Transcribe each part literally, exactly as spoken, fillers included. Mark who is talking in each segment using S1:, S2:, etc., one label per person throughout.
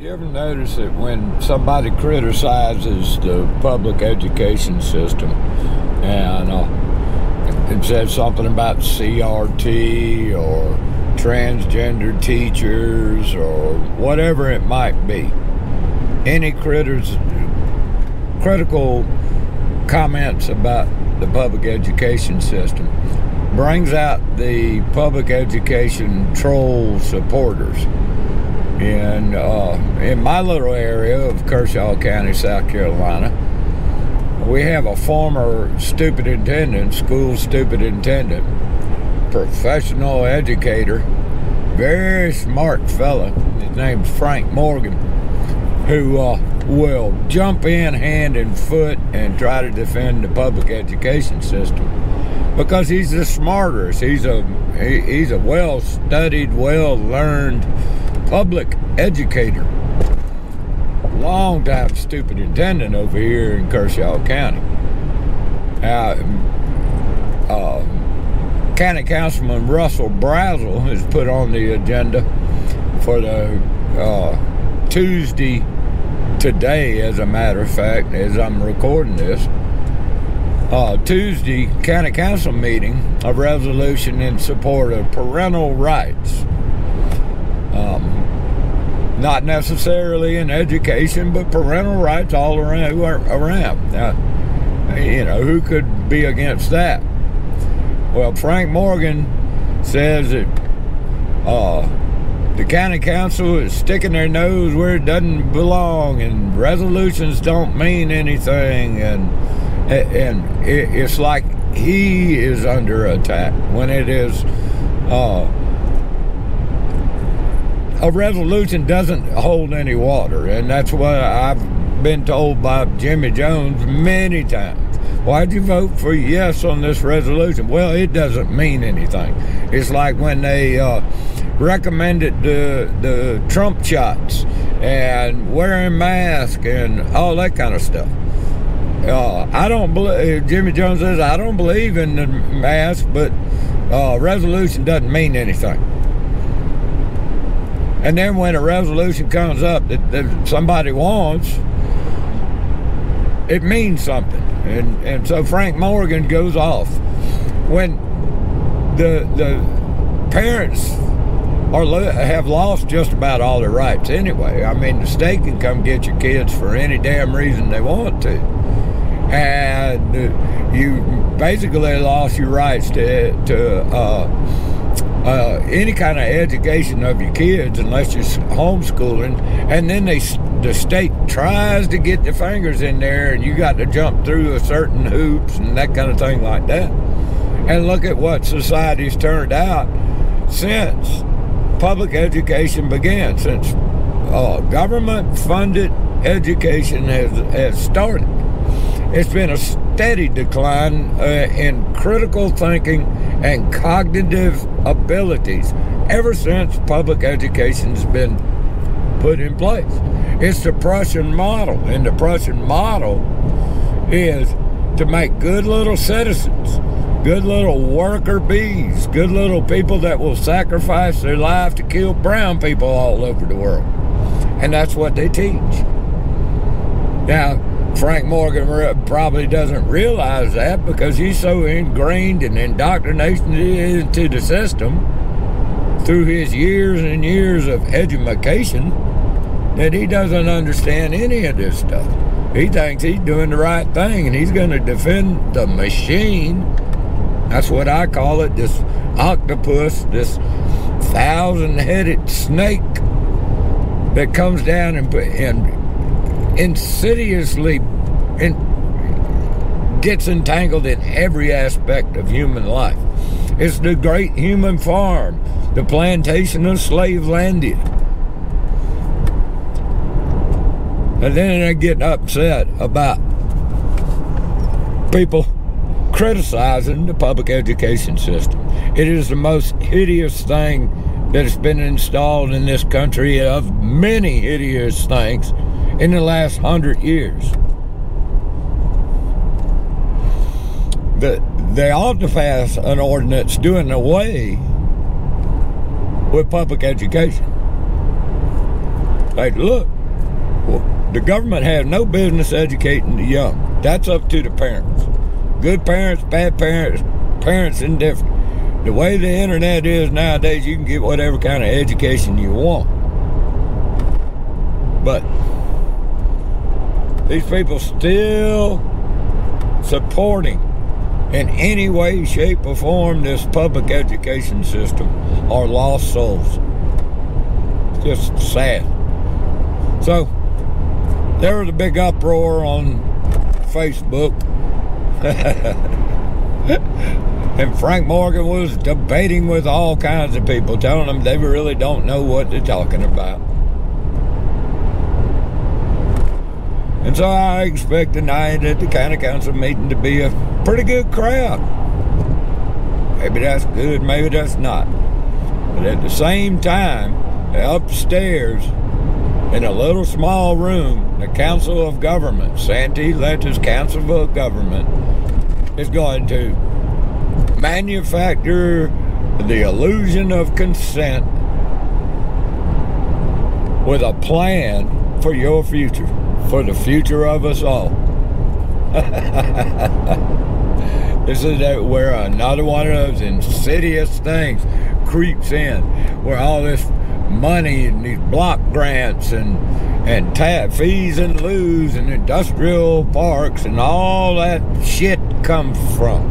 S1: You ever notice that when somebody criticizes the public education system and uh, it says something about C R T or transgender teachers or whatever it might be, any critters, critical comments about the public education system brings out the public education troll supporters. In, uh, in my little area of Kershaw County, South Carolina, we have a former superintendent, school superintendent, professional educator, very smart fella. His name's Frank Morgan, who uh, will jump in hand and foot and try to defend the public education system because he's the smartest. He's a he, he's a well-studied, well-learned public educator, long-time superintendent over here in Kershaw County. Uh, uh, County Councilman Russell Brazel has put on the agenda for the uh, Tuesday today, as a matter of fact, as I'm recording this, uh, Tuesday County Council meeting, a resolution in support of parental rights. Um, not necessarily in education, but parental rights all around. around. Now, you know, who could be against that? Well, Frank Morgan says that uh, the county council is sticking their nose where it doesn't belong, and resolutions don't mean anything, and and it's like he is under attack when it is. Uh, A resolution doesn't hold any water, and that's what I've been told by Jimmy Jones many times. Why'd you vote for yes on this resolution? Well, it doesn't mean anything. It's like when they uh, recommended the, the Trump shots and wearing masks and all that kind of stuff. Uh, I don't believe, Jimmy Jones says, I don't believe in the mask, but uh, resolution doesn't mean anything. And then when a resolution comes up that, that somebody wants, it means something. And and so Frank Morgan goes off. When the the parents are have lost just about all their rights anyway. I mean, the state can come get your kids for any damn reason they want to. And you basically lost your rights to, to uh, Uh, any kind of education of your kids unless you're homeschooling, and then they the state tries to get their fingers in there and you got to jump through a certain hoops and that kind of thing like that. And look at what society's turned out since public education began, since uh, government-funded education has, has started. It's been a steady decline uh, in critical thinking and cognitive abilities ever since public education's been put in place. It's the Prussian model, and the Prussian model is to make good little citizens, good little worker bees, good little people that will sacrifice their life to kill brown people all over the world. And that's what they teach. Now, Frank Morgan probably doesn't realize that because he's so ingrained and indoctrinated into the system through his years and years of education that he doesn't understand any of this stuff. He thinks he's doing the right thing and he's going to defend the machine. That's what I call it, this octopus, this thousand-headed snake that comes down and, and insidiously in, gets entangled in every aspect of human life. It's the great human farm, the plantation of Slavelandia. And then they're getting upset about people criticizing the public education system. It is the most hideous thing that has been installed in this country, of many hideous things in the last hundred years. The, they ought to pass an ordinance doing away with public education. Like, look, well, the government has no business educating the young. That's up to the parents. Good parents, bad parents, parents indifferent. The way the internet is nowadays, you can get whatever kind of education you want. But these people still supporting in any way, shape, or form this public education system are lost souls. It's just sad. So there was a big uproar on Facebook. And Frank Morgan was debating with all kinds of people, telling them they really don't know what they're talking about. And so I expect tonight at the county council meeting to be a pretty good crowd. Maybe that's good, maybe that's not. But at the same time, upstairs in a little small room, the Council of Government, Santee Lettuce Council of Government, is going to manufacture the illusion of consent with a plan for your future, for the future of us all. This is where another one of those insidious things creeps in, where all this money and these block grants and and tap fees and lieu's and industrial parks and all that shit comes from.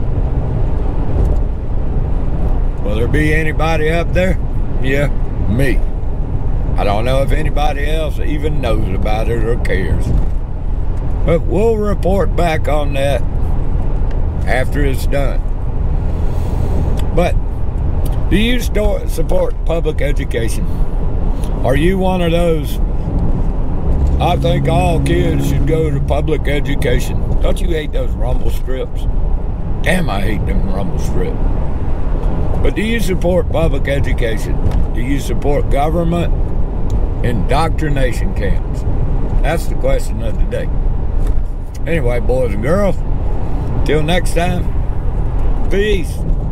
S1: Will there be anybody up there? Yeah, me. I don't know if anybody else even knows about it or cares. But we'll report back on that after it's done. But do you sto- support public education? Are you one of those, I think all kids should go to public education? Don't you hate those rumble strips? Damn, I hate them rumble strips. But do you support public education? Do you support government indoctrination camps? That's the question of the day. Anyway, boys and girls, till next time, peace.